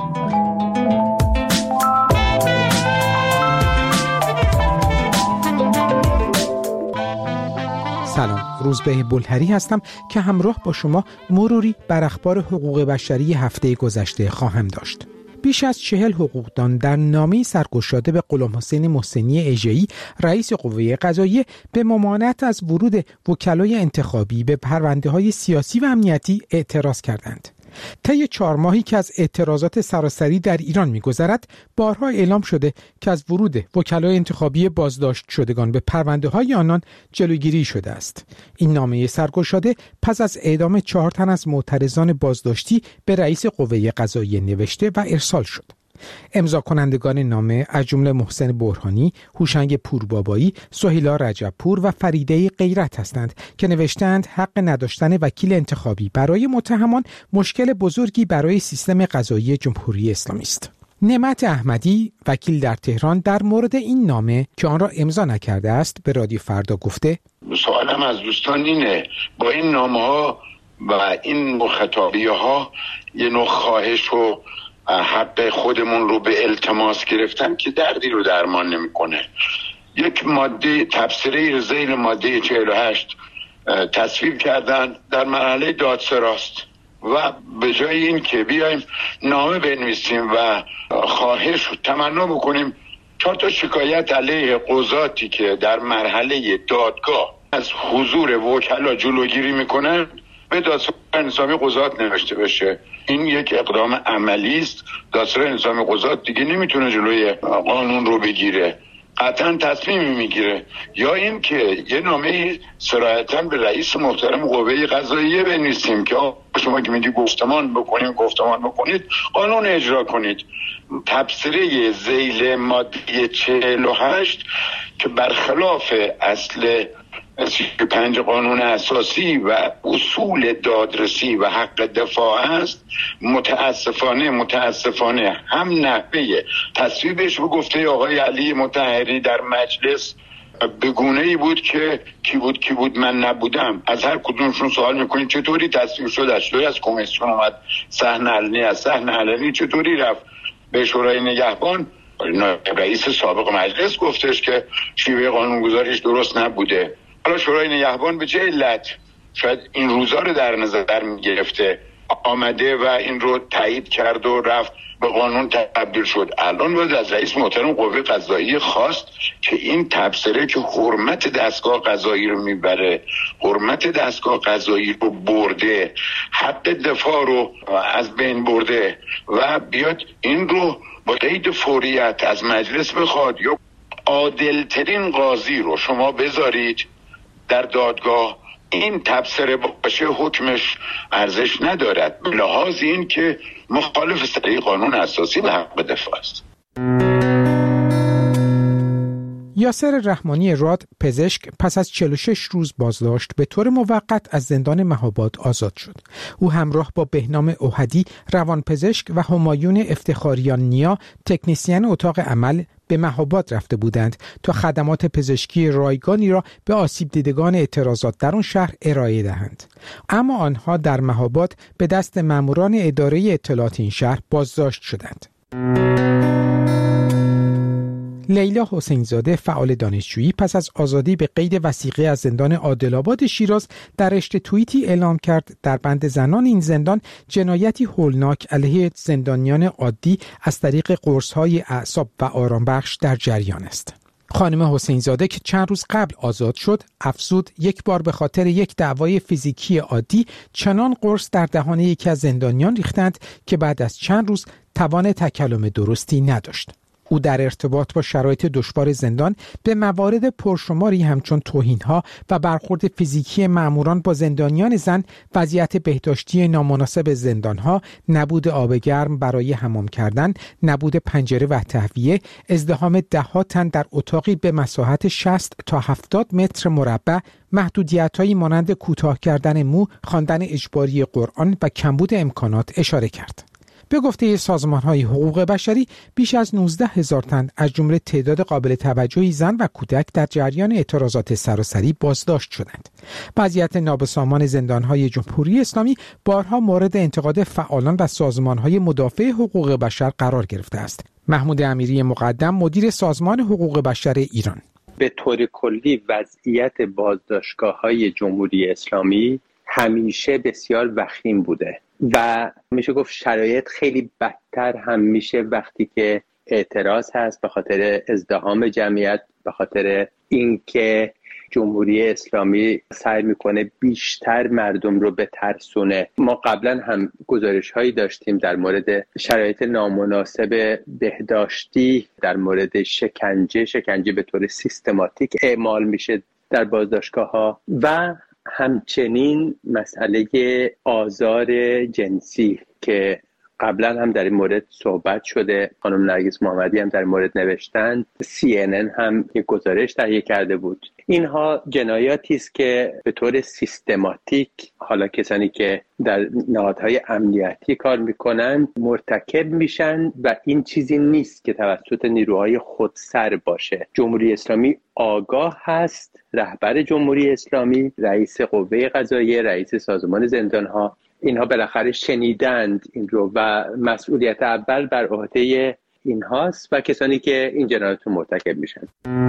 سلام، روزبه بلهری هستم که همراه با شما مروری بر اخبار حقوق بشری هفته گذشته خواهم داشت. بیش از 40 حقوقدان در نامه سرگشاده به غلام حسین محسنی اژه‌ای رئیس قوه قضاییه به ممانعت از ورود وکلای انتخابی به پرونده‌های سیاسی و امنیتی اعتراض کردند. طی 4 ماهی که از اعتراضات سراسری در ایران می‌گذرد، بارها اعلام شده که از ورود وکلای انتخابی بازداشت شدگان به پرونده‌های آنان جلوگیری شده است. این نامه سرگشاده پس از اعدام 4 تن از معترضان بازداشتی به رئیس قوه قضاییه نوشته و ارسال شد. امضا کنندگان نامه از جمله محسن برهانی، هوشنگ پوربابایی، سهیلا رجبپور و فریده غیرت هستند که نوشتند حق نداشتن وکیل انتخابی برای متهمان مشکل بزرگی برای سیستم قضایی جمهوری اسلامی است. نعمت احمدی، وکیل در تهران، در مورد این نامه که آن را امضا نکرده است به رادیو فردا گفته: سوالم از دوستان اینه، با این نامه‌ها و این مخاطبی‌ها یه نوع خواهش و حق خودمون رو به التماس گرفتن که دردی رو درمان نمی‌کنه. یک ماده تبصره ذیل ماده 48 تصویب کردن در مرحله دادسراست و به جای این که بیایم نامه بنویسیم و خواهش و تمنا بکنیم 4 تا شکایت علیه قضاتی که در مرحله دادگاه از حضور وکلا جلوگیری میکنن به دادسرای نظامی قضات نوشته بشه، این یک اقدام عملی است. دادسرای نظامی قضات دیگه نمیتونه جلوی قانون رو بگیره، قطعا تصمیمی میگیره. یا این که یه نامه صراحتاً به رئیس محترم قوه قضاییه بنویسیم که شما که میگی گفتمان بکنید، قانون اجرا کنید. تبصره ذیل ماده 48 که برخلاف اصل 35 قانون اساسی و اصول دادرسی و حق دفاع است، متاسفانه هم نحوه تصویبش به گفته آقای علی مطهری در مجلس به گونه‌ای بود که کی بود من نبودم. از هر کدومشون سوال میکنید چطوری تصویب شد، چطوری از کمیسیون اومد صحن علنی، از صحن علنی چطوری رفت به شورای نگهبان. رئیس سابق مجلس گفتش که شیوه قانونگذاریش درست نبوده. حالا شورای نگهبان به چه علت شاید این روزا رو در نظر میگرفته آمده و این رو تایید کرد و رفت به قانون تبدیل شد. الان باید از رئیس محترم قوه قضاییه خواست که این تبصره که حرمت دستگاه قضایی رو میبره، حرمت دستگاه قضایی رو برده، حق دفاع رو از بین برده و بیاد این رو با قید فوریت از مجلس بخواد یا عادلترین قاضی رو شما بذارید در دادگاه، این تبصره باشه حکمش ارزش ندارد، به لحاظ این که مخالف صریح قانون اساسی و حق دفاع است. یاسر رحمانی راد، پزشک، پس از 46 روز بازداشت به طور موقت از زندان مهاباد آزاد شد. او همراه با بهنام اوحدی، روانپزشک، و همایون افتخاریان نیا، تکنیسین اتاق عمل، به مهاباد رفته بودند تا خدمات پزشکی رایگانی را به آسیب دیدگان اعتراضات در آن شهر ارائه دهند. اما آنها در مهاباد به دست ماموران اداره اطلاعات این شهر بازداشت شدند. لیلا حسین زاده، فعال دانشجویی، پس از آزادی به قید وثیقه از زندان عادل‌آباد شیراز در رشته توییتی اعلام کرد در بند زنان این زندان جنایتی هولناک علیه زندانیان عادی از طریق قرص‌های اعصاب و آرامبخش در جریان است. خانم حسین زاده که چند روز قبل آزاد شد، افزود یک بار به خاطر یک دعوای فیزیکی عادی چنان قرص در دهان یکی از زندانیان ریختند که بعد از چند روز توان تکلم درستی نداشت. او در ارتباط با شرایط دشوار زندان به موارد پرشماری همچون توهین‌ها و برخورد فیزیکی ماموران با زندانیان زن، وضعیت بهداشتی نامناسب زندان‌ها، نبود آب گرم برای حمام کردن، نبود پنجره و تهویه، ازدحام ده‌ها تن در اتاقی به مساحت 60 تا 70 متر مربع، محدودیت‌هایی مانند کوتاه کردن مو، خواندن اجباری قرآن و کمبود امکانات اشاره کرد. به گفته سازمان‌های حقوق بشری، بیش از 19,000 تن از جمله تعداد قابل توجهی زن و کودک در جریان اعتراضات سراسری بازداشت شدند. وضعیت نابسامان زندان‌های جمهوری اسلامی بارها مورد انتقاد فعالان و سازمان‌های مدافع حقوق بشر قرار گرفته است. محمود امیری مقدم، مدیر سازمان حقوق بشر ایران: به طور کلی وضعیت بازداشتگاه‌های جمهوری اسلامی همیشه بسیار وخیم بوده و میشه گفت شرایط خیلی بدتر هم میشه وقتی که اعتراض هست، به خاطر ازدحام جمعیت، به خاطر اینکه جمهوری اسلامی سعی میکنه بیشتر مردم رو بترسونه. ما قبلا هم گزارش هایی داشتیم در مورد شرایط نامناسب بهداشتی، در مورد شکنجه به طور سیستماتیک اعمال میشه در بازداشتگاه ها و همچنین مسئله آزار جنسی که قبلا هم در این مورد صحبت شده. خانم نرگس محمدی هم در این مورد نوشتند، CNN هم یک گزارش تهیه کرده بود. اینها جنایاتی است که به طور سیستماتیک حالا کسانی که در نهادهای امنیتی کار میکنن مرتکب میشن و این چیزی نیست که توسط نیروهای خودسر باشه. جمهوری اسلامی آگاه هست، رهبر جمهوری اسلامی، رئیس قوه قضاییه، رئیس سازمان زندانها، اینها بالاخره شنیدند این رو و مسئولیت اول بر عهده اینهاست و کسانی که این جنایات رو مرتکب میشن.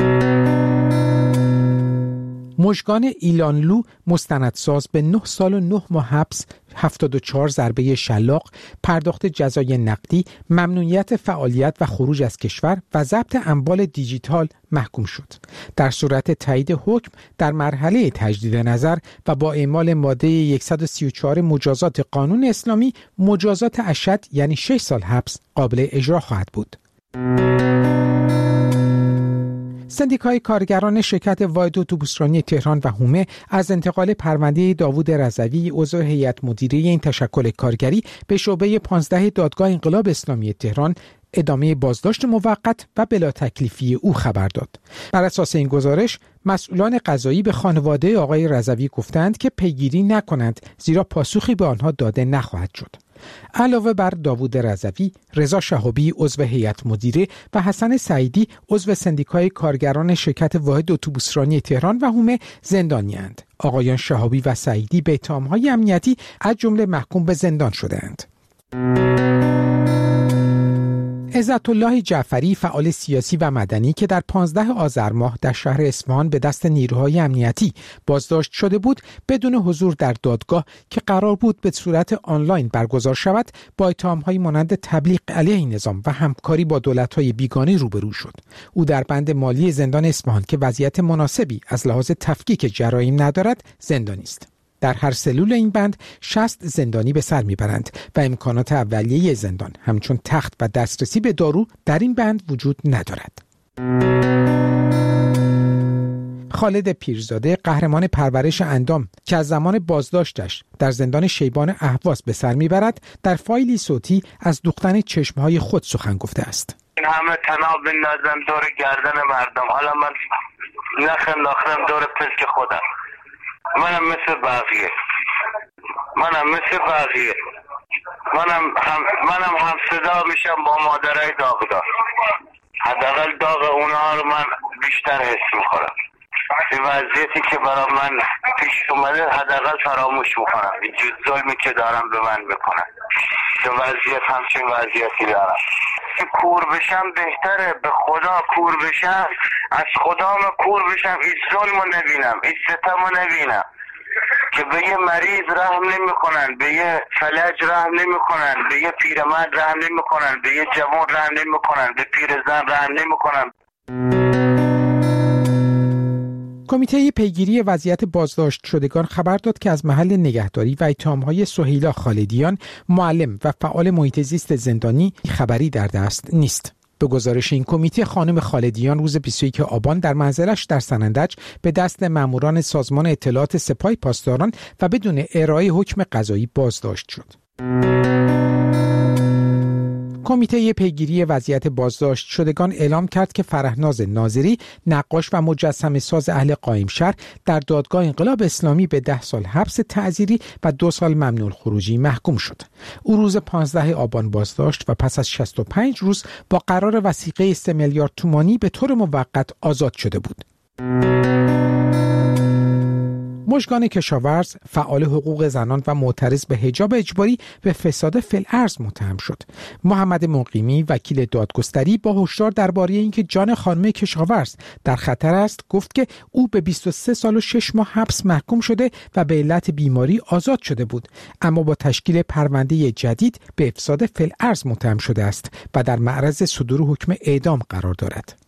مژگان ایلانلو، مستندساز، به 9 سال و 9 ماه حبس، 74 ضربه شلاق، پرداخت جزای نقدی، ممنوعیت فعالیت و خروج از کشور و ضبط اموال دیجیتال محکوم شد. در صورت تایید حکم در مرحله تجدید نظر و با اعمال ماده 134 مجازات قانون اسلامی، مجازات اشد یعنی 6 سال حبس قابل اجرا خواهد بود. سندیکای کارگران شرکت واحد اتوبوسرانی تهران و هومه از انتقال پرونده داوود رضوی عضو هیئت مدیره این تشکل کارگری به شعبه 15 دادگاه انقلاب اسلامی تهران ادامه بازداشت موقت و بلا تکلیفی او خبر داد. بر اساس این گزارش، مسئولان قضایی به خانواده آقای رضوی گفتند که پیگیری نکنند، زیرا پاسخی به آنها داده نخواهد شد. علاوه بر داوود رضوی، رضا شهابی عضو هیئت مدیره و حسن سعیدی عضو سندیکای کارگران شرکت واحد اتوبوسرانی تهران و هومه زندانی‌اند. آقایان شهابی و سعیدی به اتهام‌های امنیتی از جمله محکوم به زندان شده‌اند. عزت الله جعفری، فعال سیاسی و مدنی که در 15 آذر ماه در شهر اصفهان به دست نیروهای امنیتی بازداشت شده بود، بدون حضور در دادگاه که قرار بود به صورت آنلاین برگزار شود، با اتهام‌های مانند تبلیغ علیه نظام و همکاری با دولت‌های بیگانه روبرو شد. او در بند مالی زندان اصفهان که وضعیت مناسبی از لحاظ تفکیک جرایم ندارد، زندانی است. در هر سلول این بند 60 زندانی به سر میبرند و امکانات اولیه زندان همچون تخت و دسترسی به دارو در این بند وجود ندارد. خالد پیرزاده قهرمان پرورش اندام که از زمان بازداشتش در زندان شیبان اهواز به سر میبرد، در فایلی صوتی از دوختن چشمهای خود سخن گفته است. این همه طناب بندازم دور گردن مردم، حالا من نخ انداختم دور پشت خودم. منم مثل بقیه، منم هم صدا میشم با مادرای داغدار. حداقل داغ اونا رو من بیشتر حس میکنم. این وضعیتی که برای من پیش اومده حداقل فراموش میکنم. این ظلمی که دارم به من میکنن، که وضعیت همچین وضعیتی دارم. که کور بشم بهتره، به خدا کور بشم، از خدا کور بشم، این ظلمو نبینم، این ستمو نبینم که به یه مریض رحم نمیکنن، به یه فلج رحم نمیکنن، به یه پیرمرد رحم نمیکنن، به یه جوان رحم نمیکنن، به پیرزن رحم نمیکنن. کمیته پیگیری وضعیت بازداشت شدگان خبر داد که از محل نگهداری و اتهام‌های سهیلا خالدیان، معلم و فعال محیط زیست زندانی، خبری در دست نیست. به گزارش این کمیته، خانم خالدیان روز 21 آبان در منزلش در سنندج به دست ماموران سازمان اطلاعات سپاه پاسداران و بدون ارائه حکم قضایی بازداشت شد. کمیته پیگیری وضعیت بازداشت شدگان اعلام کرد که فرهناز ناظری، نقاش و مجسمه ساز اهل قائمشهر، در دادگاه انقلاب اسلامی به 10 سال حبس تعزیری و 2 سال ممنوع الخروجی محکوم شد. او روز 15 آبان بازداشت و پس از 65 روز با قرار وثیقه 3 میلیارد تومانی به طور موقت آزاد شده بود. مژگان کشاورز، فعال حقوق زنان و معترض به حجاب اجباری، به فساد فی‌الارض متهم شد. محمد مقیمی، وکیل دادگستری، با هشدار درباره اینکه جان خانم کشاورز در خطر است، گفت که او به 23 سال و 6 ماه حبس محکوم شده و به علت بیماری آزاد شده بود، اما با تشکیل پرونده جدید به افساد فی‌الارض متهم شده است و در معرض صدور حکم اعدام قرار دارد.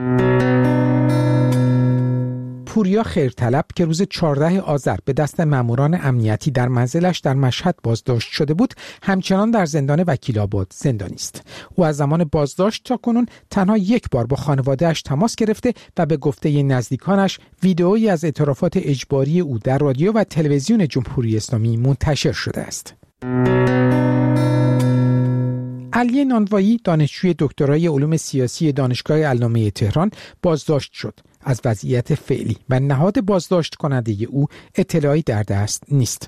پوریا خیرطلب که روز 14 آذر به دست ماموران امنیتی در منزلش در مشهد بازداشت شده بود، همچنان در زندان وکیل‌آباد زندانی است. او از زمان بازداشت تا کنون تنها یک بار با خانواده‌اش تماس گرفته و به گفته نزدیکانش ویدئویی از اعترافات اجباری او در رادیو و تلویزیون جمهوری اسلامی منتشر شده است. علی نانوایی، دانشجوی دکترای علوم سیاسی دانشگاه علامه تهران، بازداشت شد. از وضعیت فعلی و نهاد بازداشت کننده او اطلاعی در دست نیست.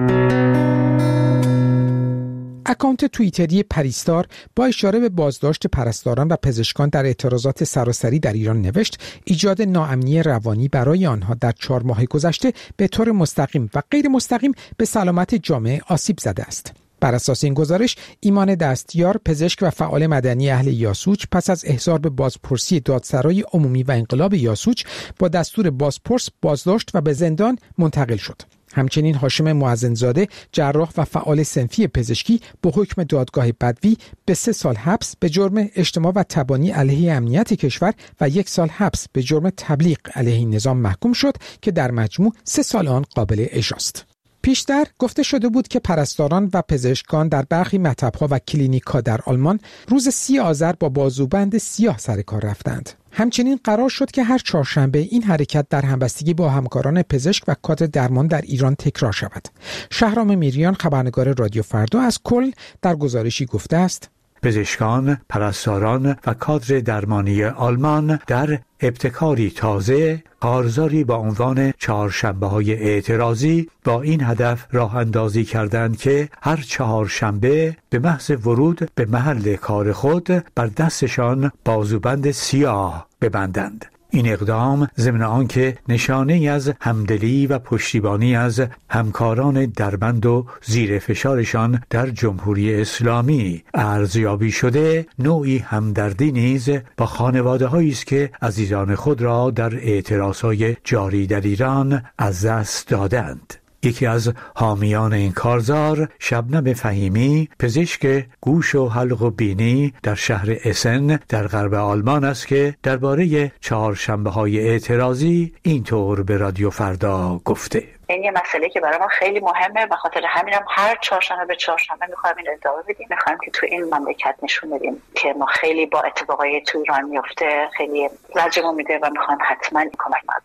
اکانت توییتری پریستار با اشاره به بازداشت پرستاران و پزشکان در اعتراضات سراسری در ایران نوشت: ایجاد ناامنی روانی برای آنها در 4 ماه گذشته به طور مستقیم و غیر مستقیم به سلامت جامعه آسیب زده است. بر اساس این گزارش، ایمان دستیار، پزشک و فعال مدنی اهل یاسوج، پس از احضار به بازپرسی دادسرای عمومی و انقلاب یاسوج با دستور بازپرس بازداشت و به زندان منتقل شد. همچنین هاشم معزنزاده، جراح و فعال صنفی پزشکی، با حکم دادگاه بدوی به 3 سال حبس به جرم اجتماع و تبانی علیه امنیت کشور و 1 سال حبس به جرم تبلیغ علیه نظام محکوم شد که در مجموع 3 سال آن قابل اجراست. پیشتر گفته شده بود که پرستاران و پزشکان در برخی مطب‌ها و کلینیک‌ها در آلمان روز 30 آذر با بازوبند سیاه سر کار رفتند. همچنین قرار شد که هر چهارشنبه این حرکت در همبستگی با همکاران پزشک و کادر درمان در ایران تکرار شود. شهرام میریان، خبرنگار رادیو فردا از کلن، در گزارشی گفته است: پزشکان، پرستاران و کادر درمانی آلمان در ابتکاری تازه، کارزاری با عنوان چهارشنبه‌های اعتراضی، با این هدف راه اندازی کردند که هر چهارشنبه به محض ورود به محل کار خود بر دستشان بازوبند سیاه ببندند. این اقدام ضمن آنکه نشانه‌ای از همدلی و پشتیبانی از همکاران دربند و زیر فشارشان در جمهوری اسلامی ارزیابی شده، نوعی همدردی نیز با خانواده‌هایی است که عزیزان خود را در اعتراضهای جاری در ایران از دست دادند. یکی از حامیان این کارزار، شبنم فهیمی، پزشک گوش و حلق و بینی در شهر اسن در غرب آلمان است که درباره چهارشنبه‌های اعتراضی اینطور به رادیو فردا گفته: این یه مسئله که برای ما خیلی مهمه، به خاطر همینم هر چهارشنبه به چهارشنبه می‌خوایم این ادامه بدیم. می‌خوایم که تو این مملکت نشون بدیم که ما خیلی با اتفاقای تو ایران میفته خیلی لرزمون میده و می‌خوایم حتما کمک کنیم.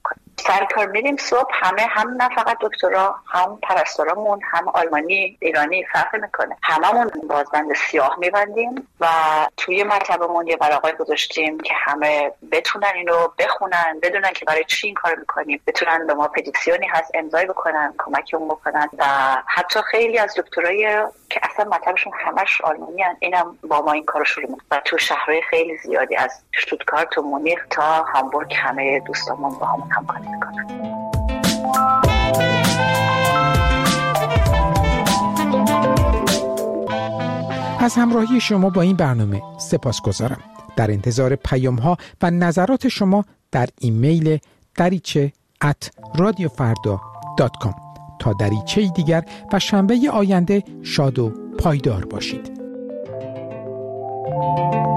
سر کار میریم صبح، همه هم نه فقط دکترا، هم پرستارامون، هم آلمانی ایرانی فرق میکنه، هممون بازبند سیاه میبندیم و توی مطبمون یه ورقای گذاشتیم که همه بتونن اینو بخونن، بدونن که برای چی این کارو میکنیم، بتونن به ما پدیکسیونی هست امضای بکنن، کمکمون بکنن. و حتی خیلی از دکترای که اصلا مطبشون همش آلمانی هستن، اینم با ما این کارو شروع میکنن. و تو شهرهای خیلی زیادی از شتوتگارت و مونیخ تا هامبورگ همه دوستامون با همون همکاری میکنن. از همراهی شما با این برنامه سپاسگزارم. در انتظار پیام‌ها و نظرات شما در ایمیل dariche@radiofarda.com. تا دریچه دیگر و شنبه آینده شاد و پایدار باشید.